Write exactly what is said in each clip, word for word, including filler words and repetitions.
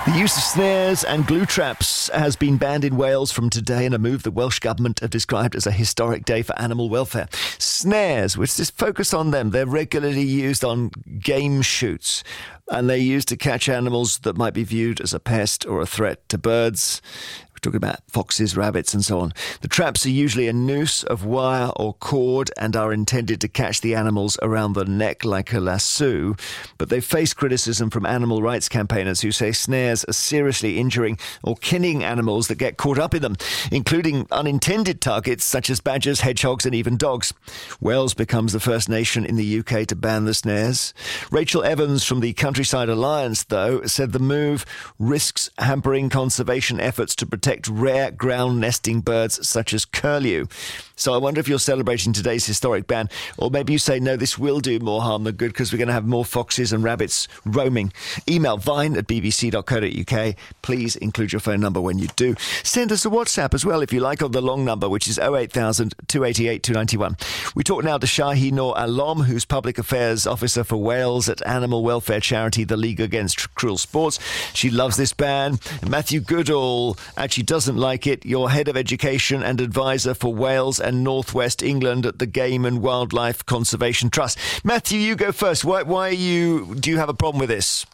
The use of snares and glue traps has been banned in Wales from today in a move the Welsh Government have described as a historic day for animal welfare. Snares, which is focused on them, they're regularly used on game shoots, and they're used to catch animals that might be viewed as a pest or a threat to birds. We're talking about foxes, rabbits and so on. The traps are usually a noose of wire or cord and are intended to catch the animals around the neck like a lasso, but they face criticism from animal rights campaigners who say snares are seriously injuring or killing animals that get caught up in them, including unintended targets such as badgers, hedgehogs and even dogs. Wales becomes the first nation in the U K to ban the snares. Rachel Evans from the Countryside Alliance, though, said the move risks hampering conservation efforts to protect rare ground nesting birds such as curlew. So I wonder if you're celebrating today's historic ban, or maybe you say, no, this will do more harm than good because we're going to have more foxes and rabbits roaming. Email vine at b b c dot co dot u k. Please include your phone number when you do. Send us a WhatsApp as well if you like, on the long number, which is oh eight thousand, two eight eight, two nine one. We talk now to Shahi Noor Alam, who's Public Affairs Officer for Wales at animal welfare charity The League Against Cruel Sports. She loves this ban. Matthew Goodall actually doesn't like it. You're Head of Education and Advisor for Wales and North West England at the Game and Wildlife Conservation Trust. Matthew, you go first. Why, why are you, do you have a problem with this?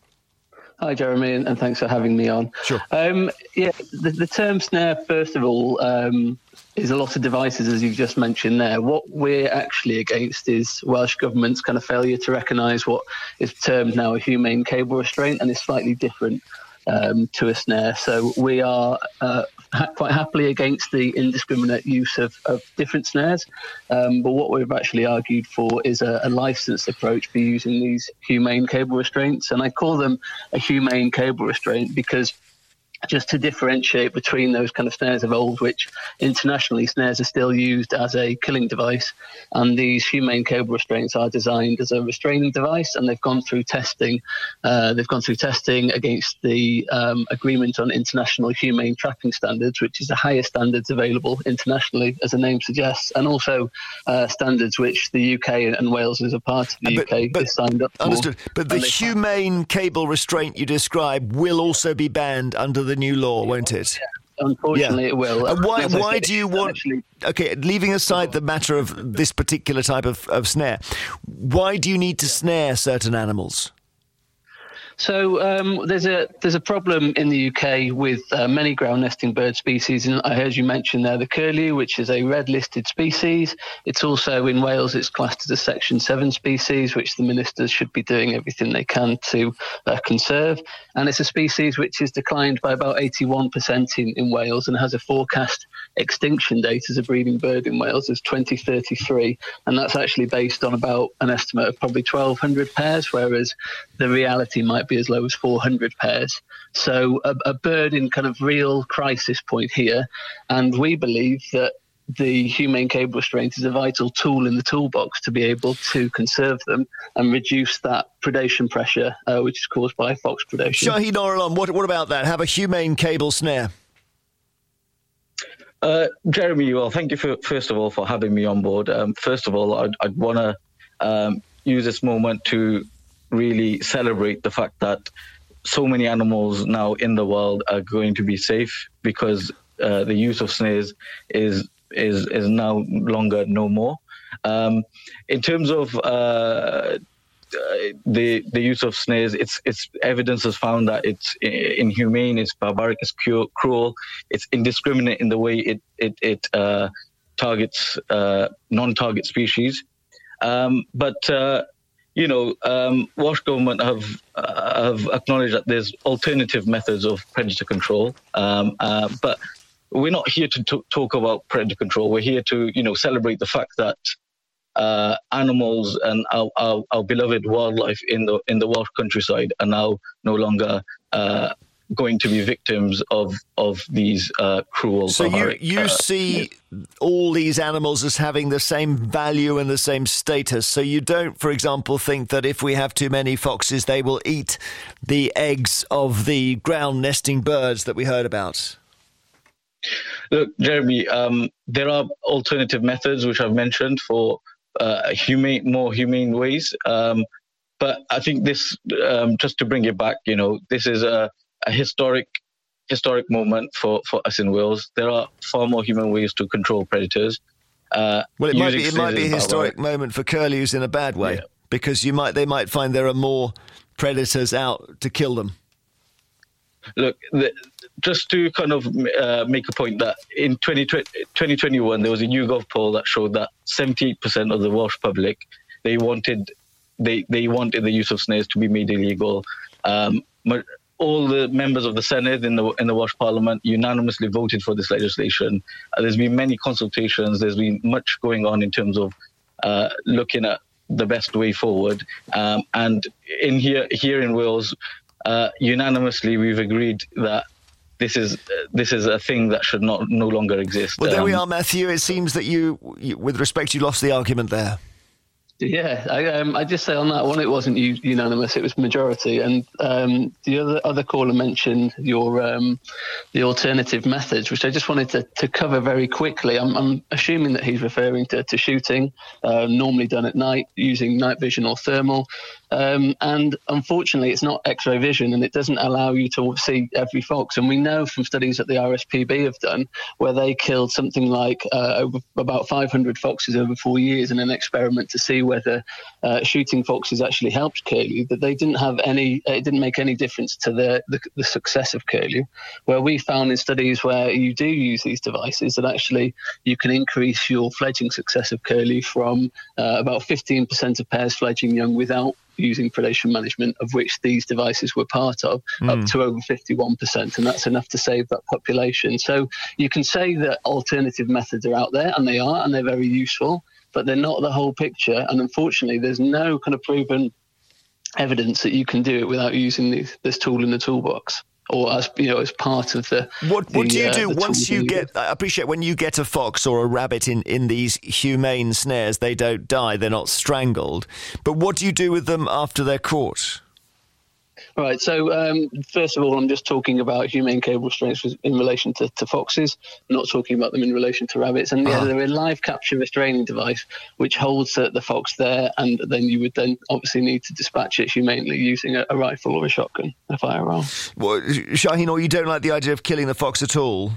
Hi, Jeremy, and thanks for having me on. Sure. Um, yeah, the, the term snare, first of all, um, is a lot of devices, as you've just mentioned there. What we're actually against is Welsh Government's kind of failure to recognise what is termed now a humane cable restraint, and is slightly different um, to a snare. So we are uh, ha- quite happily against the indiscriminate use of, of different snares. Um, but what we've actually argued for is a, a licensed approach for using these humane cable restraints. And I call them a humane cable restraint because just to differentiate between those kind of snares of old, which internationally snares are still used as a killing device, and these humane cable restraints are designed as a restraining device, and they've gone through testing. Uh, they've gone through testing against the um, Agreement on International Humane Trapping Standards, which is the highest standards available internationally, as the name suggests, and also uh, standards which the U K and Wales, as a part of the but, U K, but, is signed up for. Understood. But the humane cable restraint you describe will also be banned under the the new law, won't it? Yeah, unfortunately, yeah. It will. And why? As I Why said, do you want? actually, okay, leaving aside the matter of this particular type of, of snare, why do you need to snare certain animals? So um, there's a there's a problem in the U K with uh, many ground nesting bird species, and I heard you mention there the curlew, which is a red listed species. It's also in Wales, it's classed as a Section seven species, which the ministers should be doing everything they can to uh, conserve. And it's a species which has declined by about eighty-one percent in, in Wales and has a forecast extinction date as a breeding bird in Wales as twenty thirty-three, and that's actually based on about an estimate of probably twelve hundred pairs, whereas the reality might be as low as four hundred pairs. So a, a bird in kind of real crisis point here, and we believe that the humane cable restraint is a vital tool in the toolbox to be able to conserve them and reduce that predation pressure, uh, which is caused by fox predation. Shahi Noor Alam, what, what about that? Have a humane cable snare? Uh, Jeremy, well, thank you for, first of all, for having me on board. Um, first of all, I'd, I'd want to um, use this moment to really celebrate the fact that so many animals now in the world are going to be safe because uh, the use of snares is is is now longer no more. Um, in terms of uh, the the use of snares, it's it's evidence has found that it's inhumane, it's barbaric, it's cruel, it's indiscriminate in the way it it it uh, targets uh, non-target species. Um, but uh, you know, um, Welsh government have uh, have acknowledged that there's alternative methods of predator control, um, uh, but we're not here to t- talk about predator control. We're here to, you know, celebrate the fact that uh, animals and our, our, our beloved wildlife in the in the Welsh countryside are now no longer uh, going to be victims of of these uh, cruel. So you you uh, see all these animals as having the same value and the same status. So you don't, for example, think that if we have too many foxes, they will eat the eggs of the ground nesting birds that we heard about. Look, Jeremy, um, there are alternative methods which I've mentioned for uh, humane, more humane ways. Um, but I think this, um, just to bring it back, you know, this is a a historic historic moment for, for us in Wales. There are far more human ways to control predators. Uh, well, it might be it might be a about historic right. moment for curlews in a bad way, Yeah. because you might they might find there are more predators out to kill them. Look, the, just to kind of uh, make a point that in twenty twenty-one, there was a YouGov poll that showed that seventy-eight percent of the Welsh public, they wanted they, they wanted the use of snares to be made illegal. Um, but all the members of the Senedd in the in the Welsh Parliament unanimously voted for this legislation. Uh, there's been many consultations. There's been much going on in terms of uh, looking at the best way forward. Um, and in here here in Wales, uh, unanimously we've agreed that this is uh, this is a thing that should not no longer exist. Well, there um, we are, Matthew. It seems that you, you, with respect, you lost the argument there. Yeah, I, um, I just say on that one, it wasn't u- unanimous; it was majority. And um, the other other caller mentioned your um, the alternative methods, which I just wanted to, to cover very quickly. I'm, I'm assuming that he's referring to, to shooting, uh, normally done at night using night vision or thermal. Um, and unfortunately, it's not X-ray vision, and it doesn't allow you to see every fox. And we know from studies that the R S P B have done, where they killed something like uh, over about five hundred foxes over four years in an experiment to see whether uh, shooting foxes actually helped curlew, that they didn't have any, it didn't make any difference to the, the, the success of curlew. Where we found in studies where you do use these devices that actually you can increase your fledging success of curlew from uh, about fifteen percent of pairs fledging young without using predation management, of which these devices were part of, mm. up to over fifty-one percent, and that's enough to save that population. So you can say that alternative methods are out there, and they are, and they're very useful, but they're not the whole picture. And unfortunately, there's no kind of proven evidence that you can do it without using this, this tool in the toolbox, or as you know, as part of the. What What the, do you uh, do once you you get? I appreciate when you get a fox or a rabbit in in these humane snares, they don't die, they're not strangled. But what do you do with them after they're caught? Right, so um, first of all, I'm just talking about humane cable restraints in relation to, to foxes. I'm not talking about them in relation to rabbits. And yeah, uh-huh. they're a live capture restraining device which holds the, the fox there, and then you would then obviously need to dispatch it humanely using a, a rifle or a shotgun, a firearm. Well, Shaheen, or you don't like the idea of killing the fox at all?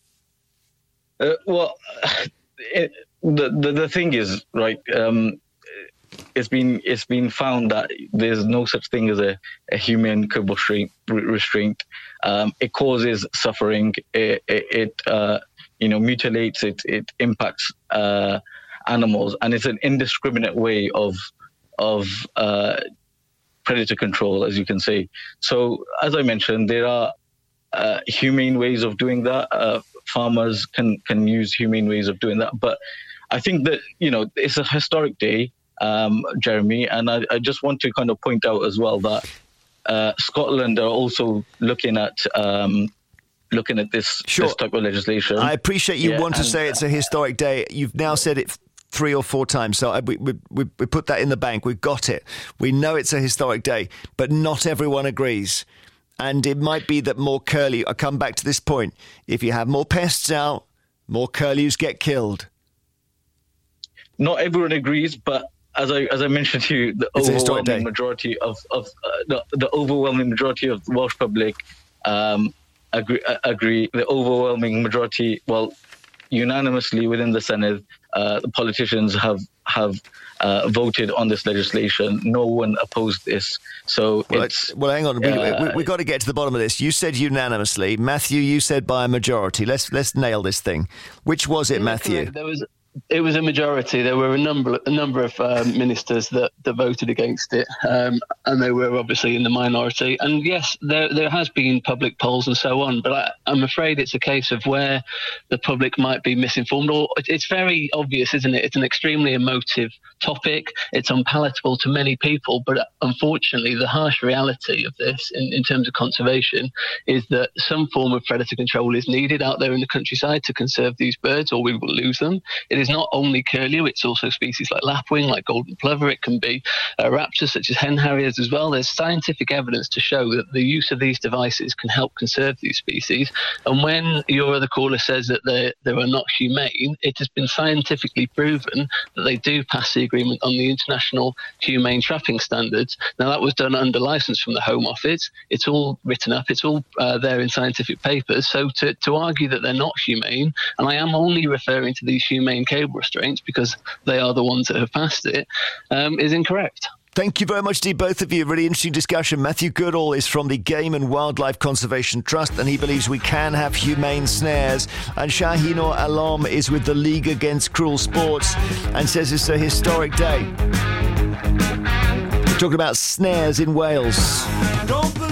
Uh, well, it, the, the the thing is, right. Um, It's been it's been found that there's no such thing as a, a human cable restraint. restraint. Um, it causes suffering. It, it, it uh, you know mutilates. It it impacts uh, animals, and it's an indiscriminate way of of uh, predator control, as you can say. So, as I mentioned, there are uh, humane ways of doing that. Uh, farmers can can use humane ways of doing that, but I think that you know it's a historic day. Um, Jeremy, and I, I just want to kind of point out as well that uh, Scotland are also looking at um, looking at this, sure. this type of legislation. I appreciate you yeah, want to and, say it's a historic day. You've now said it three or four times, so we, we, we, we put that in the bank. We've got it. We know it's a historic day, but not everyone agrees. And it might be that more curlew, I come back to this point, if you have more pests out, more curlews get killed. Not everyone agrees, but As I as I mentioned to you, the it's overwhelming majority of of uh, the, the overwhelming majority of the Welsh public um, agree. Uh, agree. The overwhelming majority, well, unanimously within the Senedd, uh, the politicians have have uh, voted on this legislation. No one opposed this. So well, it's well. Hang on, we uh, we, we got to get to the bottom of this. You said unanimously, Matthew. You said by a majority. Let's let's nail this thing. Which was it, Matthew? There was. It was a majority. There were a number, a number of um, ministers that, that voted against it, um, and they were obviously in the minority. And yes, there there has been public polls and so on, but I, I'm afraid it's a case of where the public might be misinformed. Or it's very obvious, isn't it? It's an extremely emotive topic. It's unpalatable to many people, but unfortunately, the harsh reality of this, in, in terms of conservation, is that some form of predator control is needed out there in the countryside to conserve these birds, or we will lose them. It is not only curlew, it's also species like lapwing, like golden plover. It can be uh, raptors such as hen harriers as well. There's scientific evidence to show that the use of these devices can help conserve these species. And when your other caller says that they, they are not humane, it has been scientifically proven that they do pass the agreement on the International Humane Trapping Standards. Now, that was done under license from the Home Office. It's all written up. It's all uh, there in scientific papers. So to, to argue that they're not humane, and I am only referring to these humane cable restraints because they are the ones that have passed it, um, is incorrect. Thank you very much to both of you. Really interesting discussion. Matthew Goodall is from the Game and Wildlife Conservation Trust, and he believes we can have humane snares. And Shahinur Alam is with the League Against Cruel Sports and says it's a historic day. We're talking about snares in Wales. Don't